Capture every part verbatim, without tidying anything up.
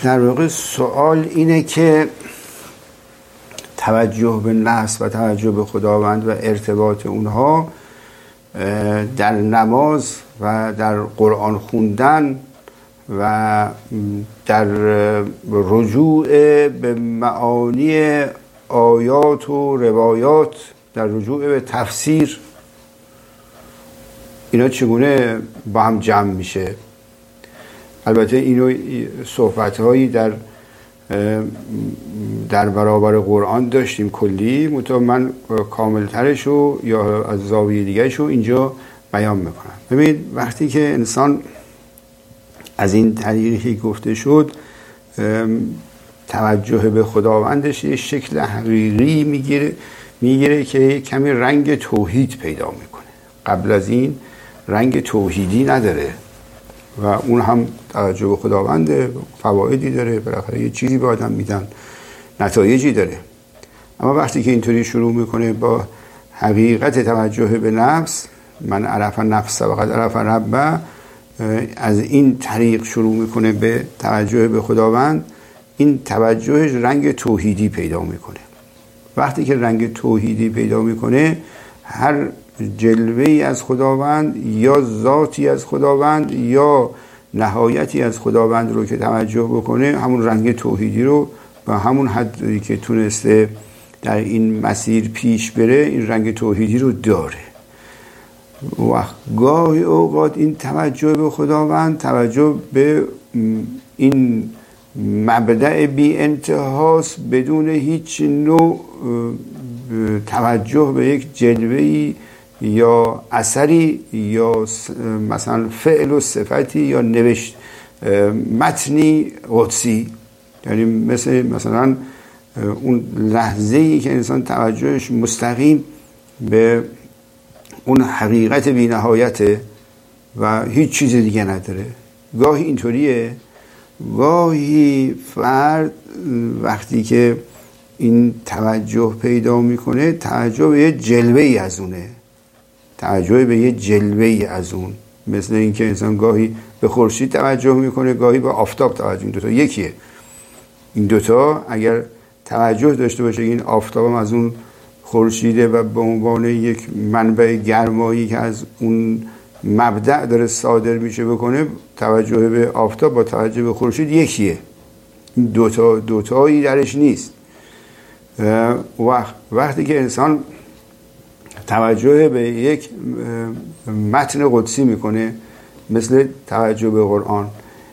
در واقع سوال اینه که توجه به نفس و توجه به خداوند و ارتباط اونها در نماز و در قرآن خوندن و در رجوع به معانی آیات و روایات، در رجوع به تفسیر، اینا چگونه با هم جمع میشه؟ البته اینو صحبت‌هایی در در برابر قرآن داشتیم کلی، مطمئن من کاملترشو یا از زاویه دیگه‌شو اینجا بیان میکنم. ببینید وقتی که انسان از این طریقی گفته شد توجه به خداوندش یه شکل حقیقی میگیره میگیره که کمی رنگ توحید پیدا میکنه. قبل از این رنگ توحیدی نداره و اون هم توجه به خداونده، فوایدی داره، بالاخره یه چیزی به آدم میدن، نتایجی داره. اما وقتی که اینطوری شروع میکنه با حقیقت توجه به نفس، من عرف نفس و قد عرف ربه، از این طریق شروع میکنه به توجه به خداوند، این توجهش رنگ توحیدی پیدا میکنه. وقتی که رنگ توحیدی پیدا میکنه، هر جلوه‌ای از خداوند یا ذاتی از خداوند یا نهایتی از خداوند رو که توجه بکنه، همون رنگ توحیدی رو و همون حدی که تونسته در این مسیر پیش بره، این رنگ توحیدی رو داره. و گاهی اوقات این توجه به خداوند، توجه به این مبدأ بی انتهاست، بدون هیچ نوع توجه به یک جلوه‌ای یا اثری یا مثلا فعل و صفتی یا نوشت متنی قدسی، یعنی مثل مثلا اون لحظه‌ای که انسان توجهش مستقیم به اون حقیقت بی نهایته و هیچ چیز دیگه نداره. گاهی اینطوریه، گاهی فرد وقتی که این توجه پیدا میکنه، توجه به یه جلوه‌ای از اونه، توجه به یه جلوه‌ای از اون، مثل اینکه انسان گاهی به خورشید توجه میکنه، گاهی به آفتاب توجه. این دوتا یکیه. این دوتا اگر توجه داشته باشه این آفتاب هم از اون خورشیده و به عنوان یک منبع گرمایی که از اون مبدأ داره صادر میشه بکنه، توجه به آفتاب با توجه به خورشید یکیه. این دوتا دوتایی درش نیست. وقت وقتی که انسان توجه به یک متن قدسی میکنه، مثل توجه به قرآن،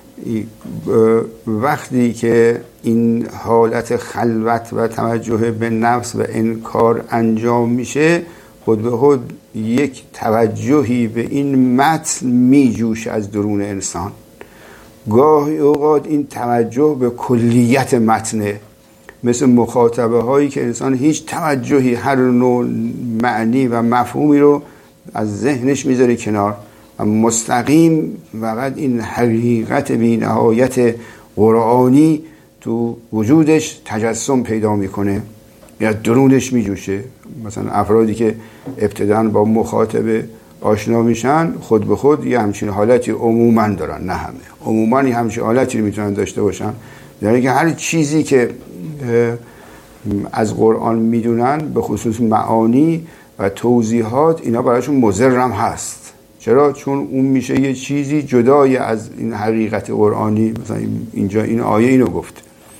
وقتی که این حالت خلوت و توجه به نفس و انکار انجام میشه، خود به خود یک توجهی به این متن میجوش از درون انسان. گاهی اوقات این توجه به کلیت متنه، مثل مخاطبه هایی که انسان هیچ توجهی، هر نوع معنی و مفهومی رو از ذهنش میذاره کنار و مستقیم فقط این حقیقت بی نهایت قرآنی تو وجودش تجسم پیدا میکنه یا درونش میجوشه. مثلا افرادی که ابتداً با مخاطبه آشنا میشن، خود به خود یه همچین حالتی عموماً دارن، نه همه، عموماً یه همچین حالتی رو میتونن داشته باشن، یعنی که هر چیزی که از قرآن میدونن به خصوص معانی و توضیحات، اینا برایشون مضرم هست. چرا؟ چون اون میشه یه چیزی جدای از این حقیقت قرآنی. مثلا اینجا این آیه اینو گفت،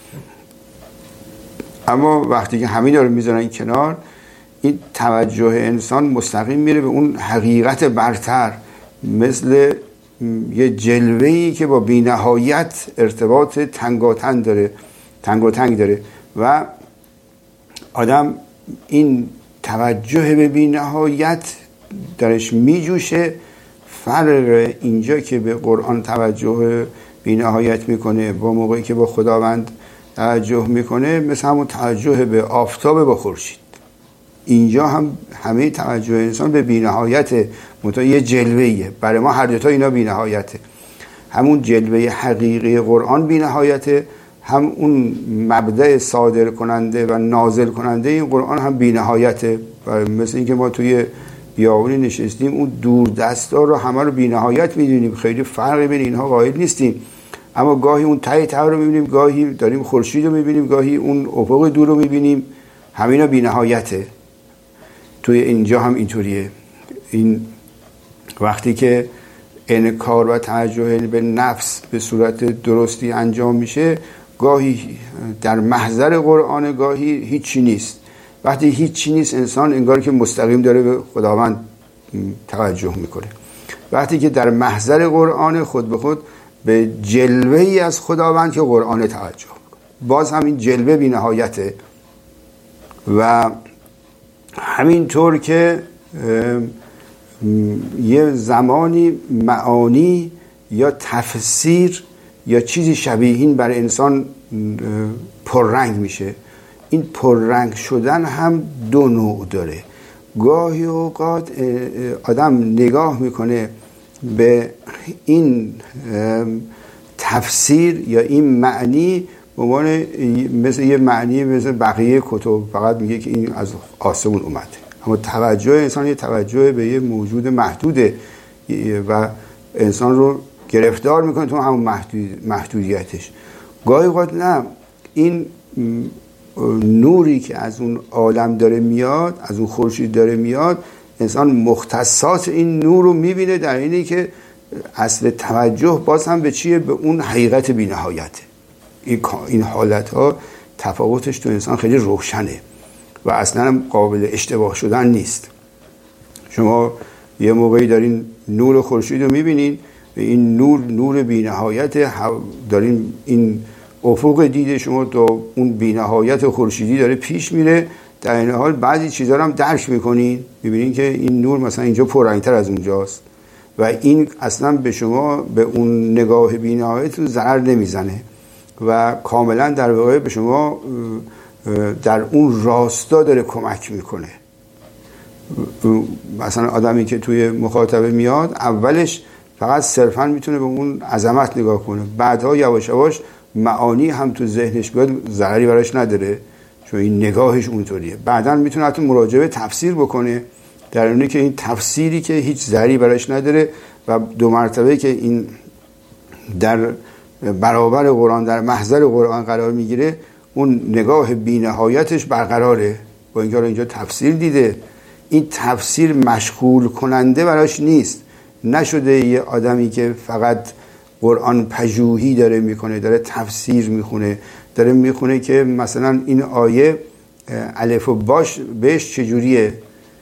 اما وقتی که همین رو میذارن کنار، این توجه انسان مستقیم میره به اون حقیقت برتر، مثل یه جلوه‌ای که با بی‌نهایت ارتباط تنگاتنگ داره تنگاتنگ داره و آدم این توجه به بی‌نهایت درش میجوشه. فرق اینجا که به قرآن توجه بی‌نهایت میکنه با موقعی که با خداوند توجه میکنه، مثل همون توجه به آفتاب با خورشید. اینجا هم همه توجه انسان به بی‌نهایت، منتها یه جلوه‌ایه. برای ما هر دوتا اینا بی‌نهایته. همون جلوه حقیقی قرآن بی‌نهایته، هم اون مبدأ صادر کننده و نازل کننده این قرآن هم بی‌نهایته. مثل اینکه ما توی بیابونی نشستیم، اون دور دستا رو همه رو بی‌نهایت میدونیم، خیلی فرقی بین اینها قائل نیستیم، اما گاهی اون ته ته رو میبینیم، گاهی داریم خورشید رو میبینیم، گاهی اون افق دور رو میبینیم. همینا بی نهایته. توی اینجا هم اینطوریه. این وقتی که انکار و توجه به نفس به صورت درستی انجام میشه، گاهی در محضر قرآن، گاهی هیچی نیست. وقتی هیچی نیست، انسان انگار که مستقیم داره به خداوند توجه میکنه. وقتی که در محضر قرآن، خود به خود به جلوه ای از خداوند که قرآن توجه میکنه. باز همین جلوه بی نهایته. و همینطور که یه زمانی معانی یا تفسیر یا چیزی شبیه این برای انسان پررنگ میشه. این پررنگ شدن هم دو نوع داره. گاهی اوقات آدم نگاه میکنه به این تفسیر یا این معنی به عنوان مثل یه معنی مثل بقیه کتب، فقط میگه که این از آسمون اومده. اما توجه انسان یه توجه به یه موجود محدوده و انسان رو گرفتار میکنه تو همون محدود محدودیتش. گاهی اوقات نه، این نوری که از اون عالم داره میاد، از اون خورشید داره میاد، انسان مختصات این نور رو میبینه، در اینی که اصل توجه باز هم به چیه؟ به اون حقیقت بی نهایته. این حالت ها تفاوتش تو انسان خیلی روشنه و اصلا قابل اشتباه شدن نیست. شما یه موقعی دارین نور خورشید رو میبینین، این نور نور بی نهایت، دارین این افق دید شما تو اون بی نهایت خورشیدی داره پیش میره. در این حال بعضی چیزا رو هم درک میکنین، میبینین که این نور مثلا اینجا پررنگتر از اونجاست و این اصلا به شما به اون نگاه بی نهایت ضرر نمیزنه و کاملا در واقع به شما در اون راستا داره کمک میکنه. مثلا آدمی که توی مخاطبه میاد، اولش فقط صرفا میتونه به اون عظمت نگاه کنه، بعدها یواش یواش معانی هم تو ذهنش بیاد، ضرری براش نداره چون این نگاهش اونطوریه. بعداً میتونه حتی مراجعه به تفسیر بکنه، در اینه که این تفسیری که هیچ ضرری براش نداره و دو مرتبه که این در برابر قرآن، در محضر قرآن قرار میگیره، اون نگاه بی‌نهایتش برقراره. با اینکه اینجا تفسیر دیده، این تفسیر مشغول کننده براش نیست. نشده یه آدمی که فقط قرآن پژوهی داره میکنه، داره تفسیر میخونه، داره میخونه که مثلا این آیه الف و باش بهش چجوریه،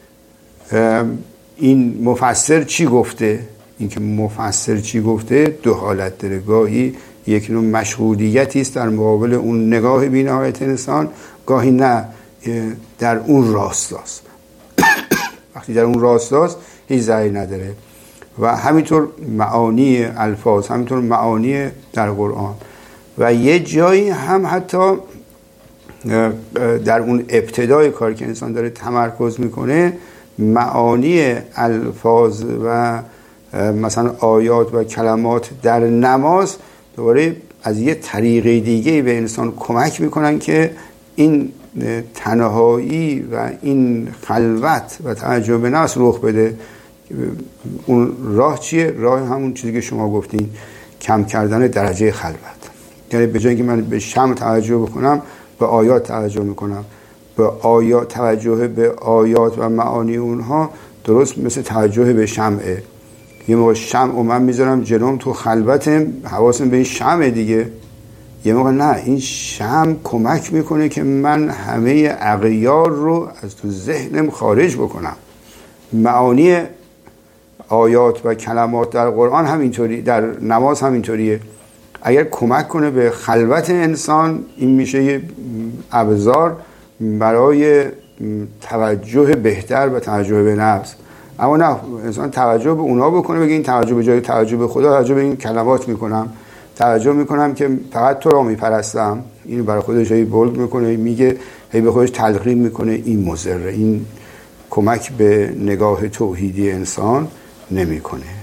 این مفسر چی گفته. این که مفسر چی گفته دو حالت داره. گاهی یک نوع مشغولیتی است در مقابل اون نگاه بی‌نهایت انسان، گاهی نه، در اون راستاست. وقتی در اون راستاست هیچ ضرری نداره. و همینطور معانی الفاظ، همینطور معانی در قرآن. و یه جایی هم حتی در اون ابتدای کار که انسان داره تمرکز میکنه، معانی الفاظ و مثلا آیات و کلمات در نماز دوباره از یه طریقه دیگه به انسان کمک میکنن که این تنهایی و این خلوت و توجه به نفس رخ بده. اون راه چیه؟ راه همون چیزی که شما گفتین، کم کردن درجه خلوت. یعنی به جای اینکه من به شمع توجه بکنم، به آیات توجه میکنم. به آیات توجه به آیات و معانی اونها درست مثل توجه به شمعه. یه موقع شمع و من میذارم جلوم تو خلوتم، حواسم به این شمع دیگه. یه موقع نه، این شمع کمک میکنه که من همه اغیار رو از تو ذهنم خارج بکنم. معانی آیات و کلمات در قرآن همینطوری، در نماز همینطوریه. اگر کمک کنه به خلوت انسان، این میشه یه ابزار برای توجه بهتر و توجه به نفس. اما نه، انسان توجه به اونها بکنه، بگه این توجه به جای توجه به خدا، توجه به این کلمات میکنم، توجه میکنم که فقط تو را میپرستم. این برای خودش هی بولد میکنه، میگه هی به خودش تلقین میکنه، این مضره، این کمک به نگاه توحیدی انسان نمیکنه.